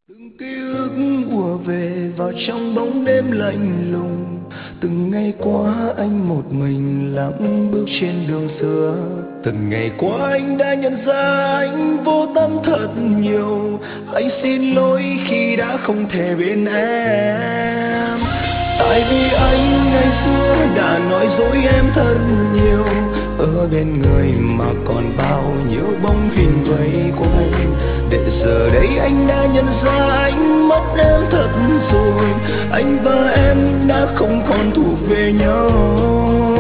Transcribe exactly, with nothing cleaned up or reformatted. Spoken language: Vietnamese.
Từng ký ức ùa về vào trong bóng đêm lạnh lùng. Từng ngày qua anh một mình lặng bước trên đường xưa. Từng ngày qua anh đã nhận ra anh vô tâm thật nhiều. Anh xin lỗi khi đã không thể bên em. Tại vì anh ngày xưa đã nói dối em thật nhiều. Ở bên người mà còn bao nhiêu bóng hình vây quanh. Để giờ đây anh đã nhận ra anh mất em thật rồi. Anh và em đã không còn thuộc về nhau.